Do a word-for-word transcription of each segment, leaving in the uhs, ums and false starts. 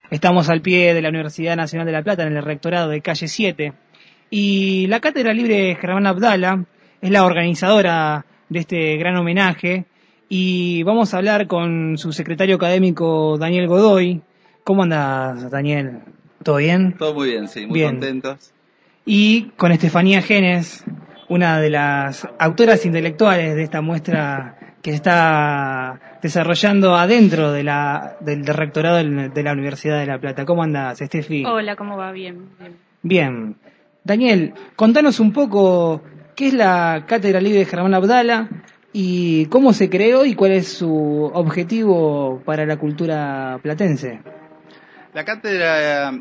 Estamos al pie de la Universidad Nacional de La Plata, en el rectorado de calle siete, y la Cátedra Libre Germán Abdala es la organizadora de este gran homenaje, y vamos a hablar con su secretario académico Daniel Godoy. ¿Cómo andas, Daniel? ¿Todo bien? Todo muy bien, sí, muy bien. contentos. Y con Estefanía Genes, una de las autoras intelectuales de esta muestra que se está desarrollando adentro de la, del, del rectorado de la Universidad de La Plata. ¿Cómo andás, Estefi? Hola, ¿cómo va? Bien, bien. Bien. Daniel, contanos un poco qué es la Cátedra Libre Germán Abdala y cómo se creó y cuál es su objetivo para la cultura platense. La cátedra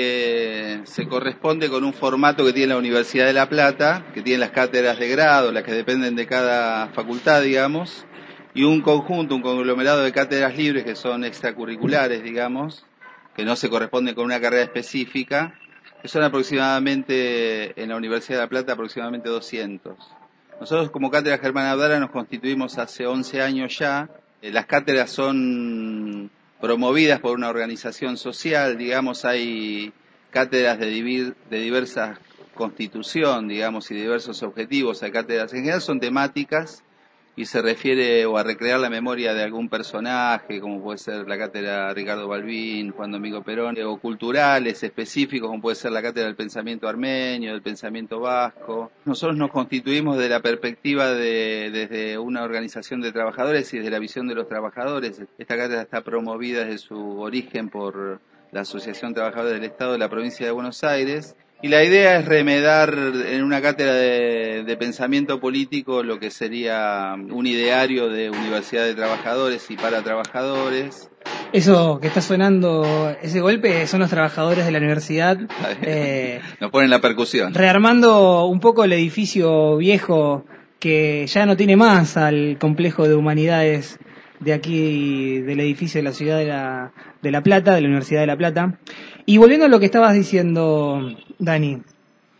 eh, se corresponde con un formato que tiene la Universidad de La Plata, que tiene las cátedras de grado, las que dependen de cada facultad, digamos, y un conjunto, un conglomerado de cátedras libres que son extracurriculares, digamos, que no se corresponden con una carrera específica, que son aproximadamente, en la Universidad de La Plata, aproximadamente doscientos. Nosotros como Cátedra Germán Abdala nos constituimos hace once años ya. Las cátedras son promovidas por una organización social, digamos, hay cátedras de, divir, de diversas constitución, digamos, y de diversos objetivos. Hay cátedras en general son temáticas y se refiere o a recrear la memoria de algún personaje, como puede ser la cátedra Ricardo Balbín, Juan Domingo Perón, o culturales específicos, como puede ser la cátedra del pensamiento armenio, del pensamiento vasco. Nosotros nos constituimos de la perspectiva de desde una organización de trabajadores y desde la visión de los trabajadores. Esta cátedra está promovida desde su origen por la Asociación de Trabajadores del Estado de la Provincia de Buenos Aires. Y la idea es remedar en una cátedra de, de pensamiento político lo que sería un ideario de universidad de trabajadores y para trabajadores. Eso que está sonando, ese golpe, son los trabajadores de la universidad. Eh, Nos ponen la percusión. Rearmando un poco el edificio viejo que ya no tiene más al complejo de humanidades de aquí, del edificio de la ciudad de La, de la Plata, de la Universidad de La Plata. Y volviendo a lo que estabas diciendo, Dani, no,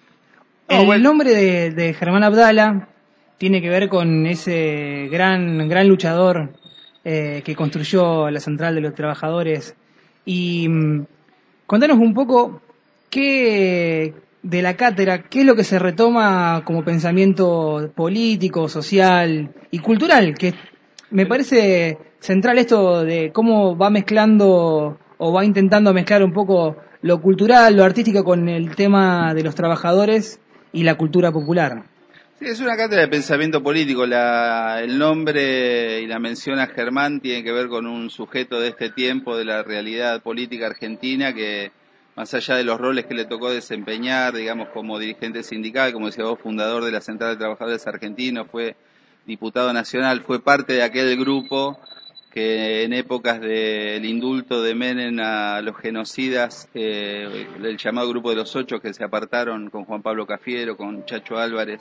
el bueno. nombre de, de Germán Abdala tiene que ver con ese gran, gran luchador eh, que construyó la Central de los Trabajadores. Y mm, contanos un poco qué de la cátedra, qué es lo que se retoma como pensamiento político, social y cultural, que me parece central esto de cómo va mezclando o va intentando mezclar un poco lo cultural, lo artístico con el tema de los trabajadores y la cultura popular. Sí, es una cátedra de pensamiento político. La, el nombre y la mención a Germán tiene que ver con un sujeto de este tiempo, de la realidad política argentina, que más allá de los roles que le tocó desempeñar, digamos, como dirigente sindical, como decía vos, fundador de la Central de Trabajadores Argentinos, fue diputado nacional, fue parte de aquel grupo que en épocas del indulto de Menem a los genocidas, eh, el llamado Grupo de los Ocho, que se apartaron con Juan Pablo Cafiero, con Chacho Álvarez,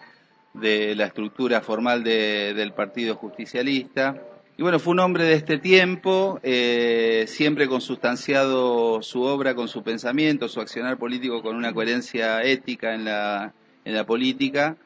de la estructura formal de, del Partido Justicialista. Y bueno, fue un hombre de este tiempo, eh, siempre consustanciado su obra con su pensamiento, su accionar político con una coherencia ética en la, en la política.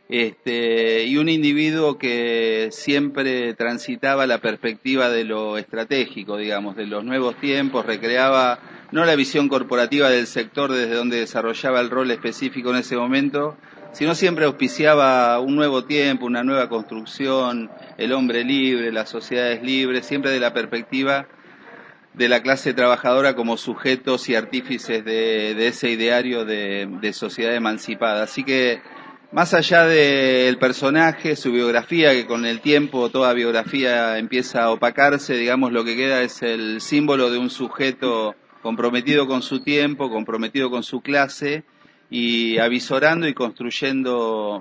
Este, y un individuo que siempre transitaba la perspectiva de lo estratégico, digamos, de los nuevos tiempos, recreaba no la visión corporativa del sector desde donde desarrollaba el rol específico en ese momento, sino siempre auspiciaba un nuevo tiempo, una nueva construcción, el hombre libre, las sociedades libres, siempre de la perspectiva de la clase trabajadora como sujetos y artífices de, de ese ideario de, de sociedad emancipada. Así que, más allá del personaje, su biografía, que con el tiempo toda biografía empieza a opacarse, digamos, lo que queda es el símbolo de un sujeto comprometido con su tiempo, comprometido con su clase y avisorando y construyendo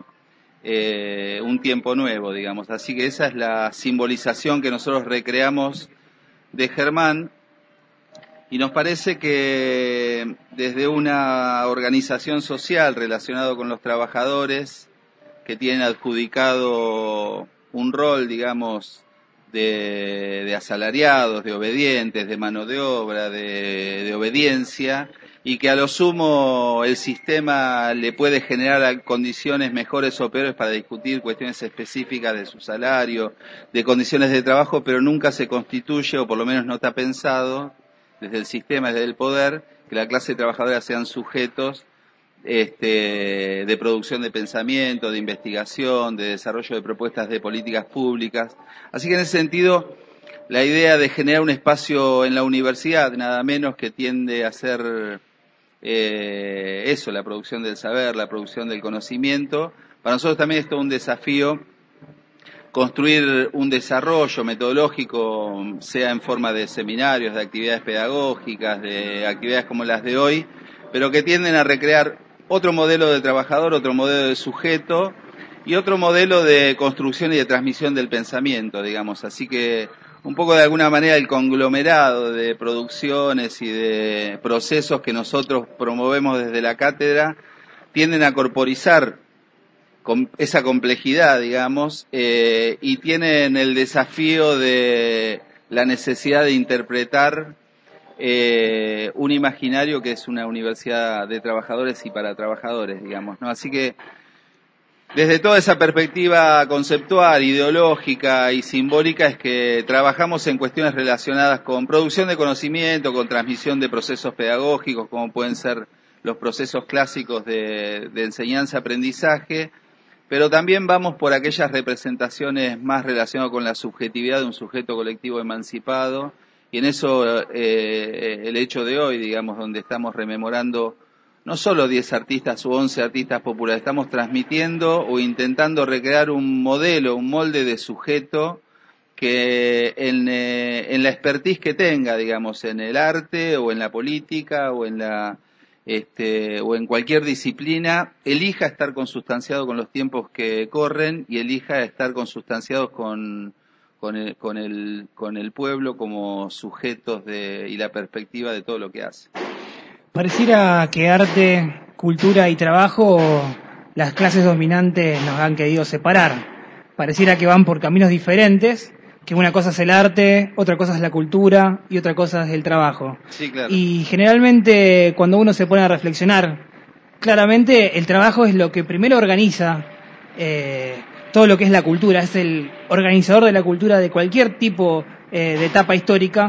eh, un tiempo nuevo, digamos. Así que esa es la simbolización que nosotros recreamos de Germán. Y nos parece que desde una organización social relacionada con los trabajadores, que tienen adjudicado un rol, digamos, de, de asalariados, de obedientes, de mano de obra, de, de obediencia, y que a lo sumo el sistema le puede generar condiciones mejores o peores para discutir cuestiones específicas de su salario, de condiciones de trabajo, pero nunca se constituye, o por lo menos no está pensado, desde el sistema, desde el poder, que la clase trabajadora sean sujetos este, de producción de pensamiento, de investigación, de desarrollo de propuestas de políticas públicas. Así que en ese sentido, la idea de generar un espacio en la universidad, nada menos que tiende a ser eh, eso, la producción del saber, la producción del conocimiento. Para nosotros también es todo un desafío construir un desarrollo metodológico, sea en forma de seminarios, de actividades pedagógicas, de actividades como las de hoy, pero que tienden a recrear otro modelo de trabajador, otro modelo de sujeto y otro modelo de construcción y de transmisión del pensamiento, digamos. Así que un poco de alguna manera el conglomerado de producciones y de procesos que nosotros promovemos desde la cátedra tienden a corporizar con esa complejidad, digamos, eh, y tienen el desafío de la necesidad de interpretar eh, un imaginario que es una universidad de trabajadores y para trabajadores, digamos, ¿no? Así que desde toda esa perspectiva conceptual, ideológica y simbólica es que trabajamos en cuestiones relacionadas con producción de conocimiento, con transmisión de procesos pedagógicos, como pueden ser los procesos clásicos de, de enseñanza-aprendizaje, pero también vamos por aquellas representaciones más relacionadas con la subjetividad de un sujeto colectivo emancipado, y en eso eh, el hecho de hoy, digamos, donde estamos rememorando no solo diez artistas u once artistas populares, estamos transmitiendo o intentando recrear un modelo, un molde de sujeto que en, eh, en la expertise que tenga, digamos, en el arte o en la política o en la Este, o en cualquier disciplina, elija estar consustanciado con los tiempos que corren y elija estar consustanciados con, con, el, con, el, con el pueblo como sujetos de, y la perspectiva de todo lo que hace. Pareciera que arte, cultura y trabajo, las clases dominantes nos han querido separar. Pareciera que van por caminos diferentes, que una cosa es el arte, otra cosa es la cultura y otra cosa es el trabajo. Sí, claro. Y generalmente cuando uno se pone a reflexionar, claramente el trabajo es lo que primero organiza eh, todo lo que es la cultura, es el organizador de la cultura de cualquier tipo eh, de etapa histórica,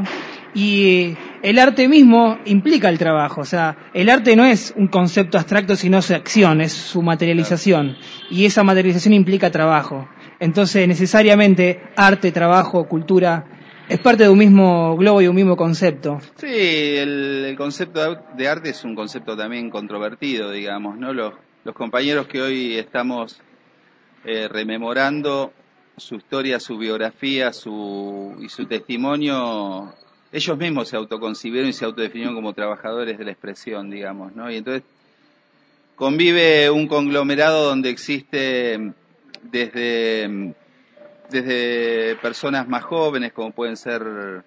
y el arte mismo implica el trabajo. O sea, el arte no es un concepto abstracto, sino su acción, es su materialización, claro. Y esa materialización implica trabajo. Entonces, necesariamente, arte, trabajo, cultura, es parte de un mismo globo y un mismo concepto. Sí, el, el concepto de arte es un concepto también controvertido, digamos, ¿no? Los, los compañeros que hoy estamos eh, rememorando su historia, su biografía, su y su testimonio, ellos mismos se autoconcibieron y se autodefinieron como trabajadores de la expresión, digamos, ¿no? Y entonces convive un conglomerado donde existe desde, desde personas más jóvenes, como pueden ser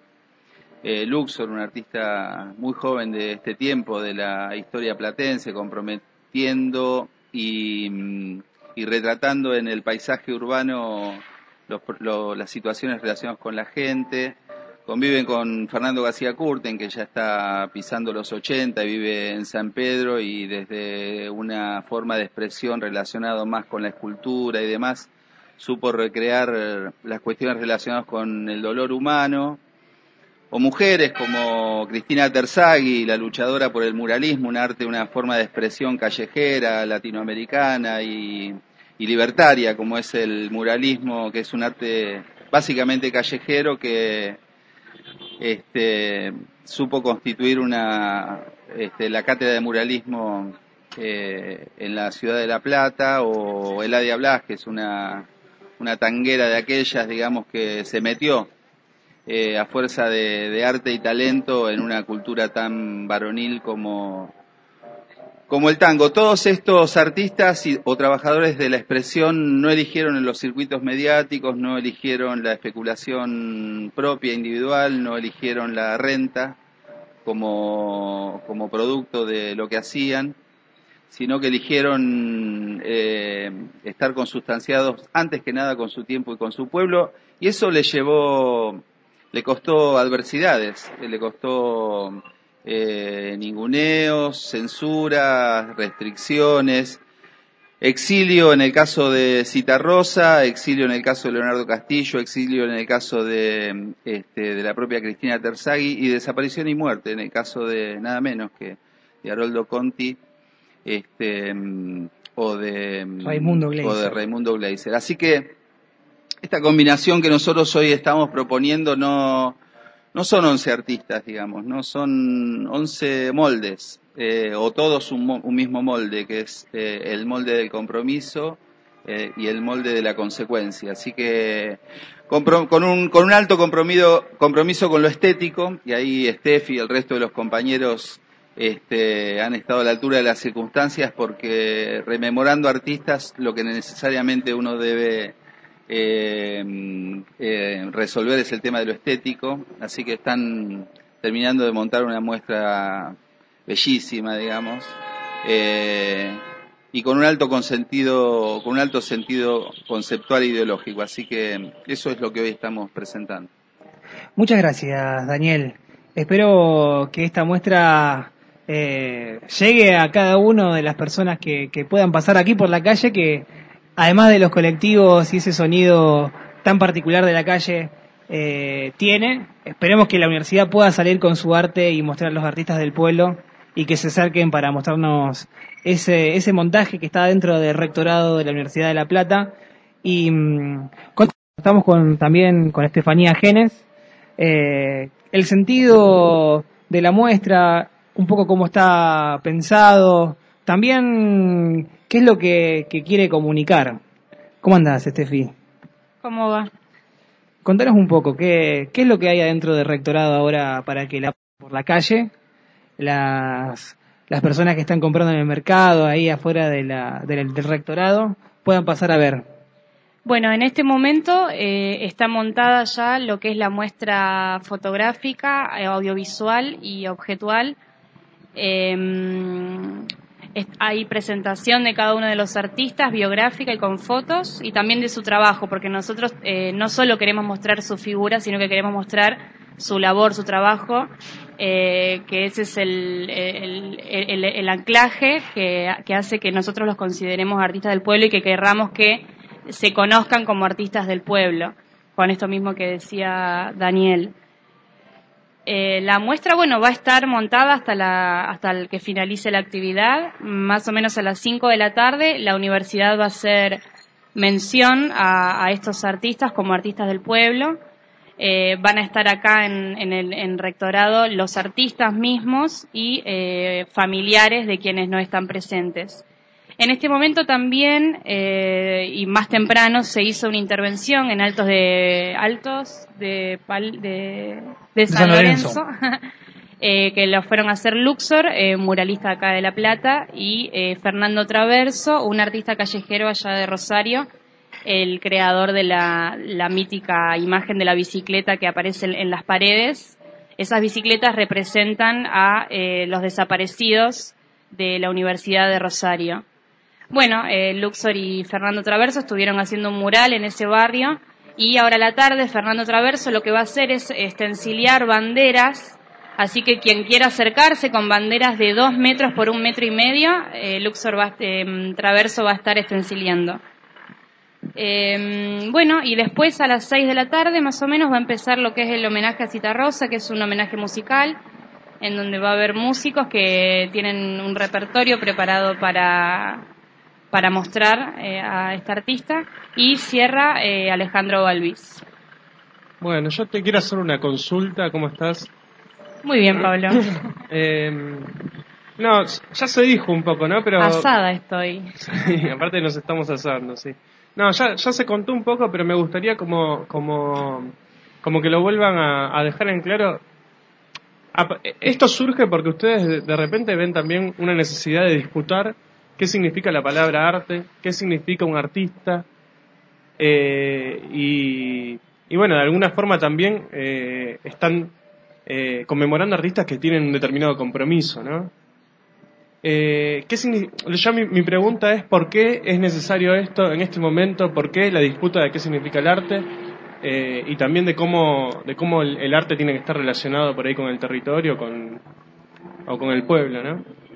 eh, Luxor, un artista muy joven de este tiempo, de la historia platense, comprometiendo y, y retratando en el paisaje urbano los, lo, las situaciones relacionadas con la gente. Conviven con Fernando García Curten, que ya está pisando los ochenta y vive en San Pedro, y desde una forma de expresión relacionada más con la escultura y demás, supo recrear las cuestiones relacionadas con el dolor humano. O mujeres como Cristina Terzaghi, la luchadora por el muralismo, un arte, una forma de expresión callejera, latinoamericana y, y libertaria, como es el muralismo, que es un arte básicamente callejero que Este, supo constituir una este, la cátedra de muralismo eh, en la ciudad de La Plata, o Eladia Blas, que es una, una tanguera de aquellas, digamos, que se metió eh, a fuerza de, de arte y talento en una cultura tan varonil como, como el tango. Todos estos artistas y, o trabajadores de la expresión no eligieron en los circuitos mediáticos, no eligieron la especulación propia, individual, no eligieron la renta como, como producto de lo que hacían, sino que eligieron eh, estar consustanciados antes que nada con su tiempo y con su pueblo, y eso le llevó, le costó adversidades, le costó Eh, ninguneos, censuras, restricciones, exilio en el caso de Citarrosa, exilio en el caso de Leonardo Castillo, exilio en el caso de, este, de la propia Cristina Terzaghi y desaparición y muerte en el caso de nada menos que de Haroldo Conti, este, o de Raimundo Gleiser. o de Raimundo Gleiser. Así que esta combinación que nosotros hoy estamos proponiendo no no son once artistas, digamos, no son once moldes. Eh, o todos un, un mismo molde, que es eh, el molde del compromiso eh, y el molde de la consecuencia. Así que con, con, un, con un alto compromiso, compromiso con lo estético, y ahí Steffi y el resto de los compañeros este, han estado a la altura de las circunstancias, porque rememorando artistas lo que necesariamente uno debe eh, eh, resolver es el tema de lo estético. Así que están terminando de montar una muestra bellísima, digamos, eh, y con un alto consentido, con un alto sentido conceptual e ideológico. Así que eso es lo que hoy estamos presentando. Muchas gracias, Daniel. Espero que esta muestra eh, llegue a cada una de las personas que, que puedan pasar aquí por la calle, que además de los colectivos y ese sonido tan particular de la calle, eh, tiene. Esperemos que la universidad pueda salir con su arte y mostrar a los artistas del pueblo, y que se acerquen para mostrarnos ese ese montaje que está dentro del rectorado de la Universidad de La Plata. Y mmm, estamos con, también con Estefanía Genes. Eh, el sentido de la muestra, un poco cómo está pensado, también qué es lo que, que quiere comunicar. ¿Cómo andás, Estefi? ¿Cómo va? Contanos un poco, ¿qué, qué es lo que hay adentro del rectorado ahora para que la, por la calle las, las personas que están comprando en el mercado, ahí afuera de la, del, del rectorado, puedan pasar a ver? Bueno, en este momento eh, está montada ya lo que es la muestra fotográfica, audiovisual y objetual. Eh, es, hay presentación de cada uno de los artistas, biográfica y con fotos, y también de su trabajo, porque nosotros eh, no solo queremos mostrar su figura, sino que queremos mostrar su labor, su trabajo, eh, que ese es el, el, el, el anclaje que, que hace que nosotros los consideremos artistas del pueblo y que querramos que se conozcan como artistas del pueblo, con esto mismo que decía Daniel. Eh, la muestra, bueno, va a estar montada hasta la hasta el que finalice la actividad, más o menos a las cinco de la tarde. La universidad va a hacer mención a, a estos artistas como artistas del pueblo. Eh, van a estar acá en, en el en rectorado los artistas mismos y eh, familiares de quienes no están presentes. En este momento también, eh, y más temprano, se hizo una intervención en Altos de Altos de, de, de San, San Lorenzo, Lorenzo eh, que lo fueron a hacer Luxor, eh, muralista acá de La Plata, y eh, Fernando Traverso, un artista callejero allá de Rosario, el creador de la, la mítica imagen de la bicicleta que aparece en, en las paredes. Esas bicicletas representan a eh, los desaparecidos de la Universidad de Rosario. Bueno, eh, Luxor y Fernando Traverso estuvieron haciendo un mural en ese barrio, y ahora a la tarde Fernando Traverso lo que va a hacer es estenciliar banderas, así que quien quiera acercarse con banderas de dos metros por un metro y medio, eh, Luxor va, eh, Traverso va a estar estenciliando. Eh, bueno, y después a las seis de la tarde más o menos va a empezar lo que es el homenaje a Citarrosa, que es un homenaje musical, en donde va a haber músicos que tienen un repertorio preparado para... para mostrar eh, a esta artista, y cierra eh, Alejandro Balvis. Bueno, yo te quiero hacer una consulta. ¿Cómo estás? Muy bien, Pablo. eh, no, ya se dijo un poco, ¿no? Pero asada estoy. Sí, aparte nos estamos asando, sí. No, ya, ya se contó un poco, pero me gustaría como, como, como que lo vuelvan a, a dejar en claro. Esto surge porque ustedes de, de repente ven también una necesidad de disputar qué significa la palabra arte, qué significa un artista, eh, y, y bueno, de alguna forma también eh, están eh, conmemorando artistas que tienen un determinado compromiso, ¿no? Eh, ¿qué Yo mi, mi pregunta es ¿por qué es necesario esto en este momento? ¿Por qué la disputa de qué significa el arte? Eh, y también de cómo, de cómo el, el arte tiene que estar relacionado por ahí con el territorio con, o con el pueblo, ¿no?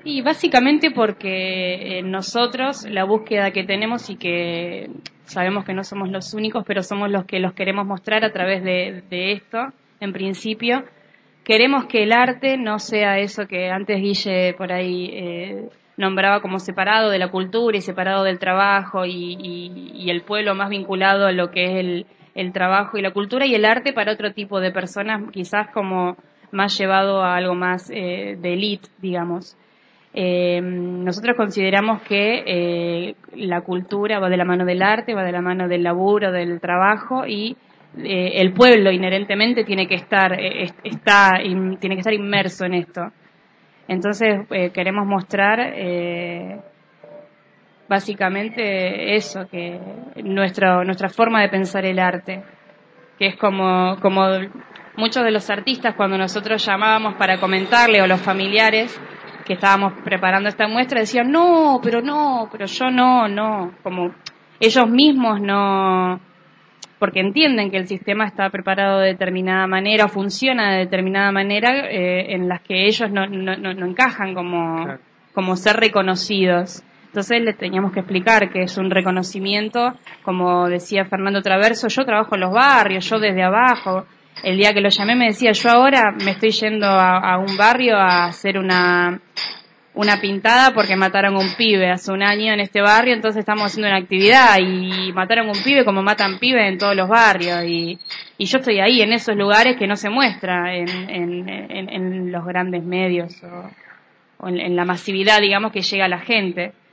Y básicamente porque eh, nosotros, la búsqueda que tenemos y que sabemos que no somos los únicos, pero somos los que los queremos mostrar a través de, de esto, en principio, queremos que el arte no sea eso que antes Guille por ahí eh, nombraba como separado de la cultura y separado del trabajo y, y, y el pueblo más vinculado a lo que es el, el trabajo y la cultura, y el arte para otro tipo de personas, quizás como más llevado a algo más eh, de élite, digamos. Eh, nosotros consideramos que eh, la cultura va de la mano del arte, va de la mano del laburo, del trabajo, y eh, el pueblo inherentemente tiene que estar eh, está in, tiene que estar inmerso en esto. Entonces eh, queremos mostrar eh, básicamente eso, que nuestra nuestra forma de pensar el arte, que es como como muchos de los artistas, cuando nosotros llamábamos para comentarle, o los familiares que estábamos preparando esta muestra, decían, no, pero no, pero yo no, no, como ellos mismos no, porque entienden que el sistema está preparado de determinada manera, o funciona de determinada manera, eh, en las que ellos no, no, no, no encajan como, claro, como ser reconocidos. Entonces les teníamos que explicar que es un reconocimiento, como decía Fernando Traverso, yo trabajo en los barrios, yo desde abajo. El día que lo llamé me decía, yo ahora me estoy yendo a, a un barrio a hacer una una pintada porque mataron un pibe hace un año en este barrio, entonces estamos haciendo una actividad y mataron un pibe como matan pibes en todos los barrios, y, y yo estoy ahí en esos lugares que no se muestra en, en, en, en los grandes medios o, o en, en la masividad, digamos, que llega a la gente.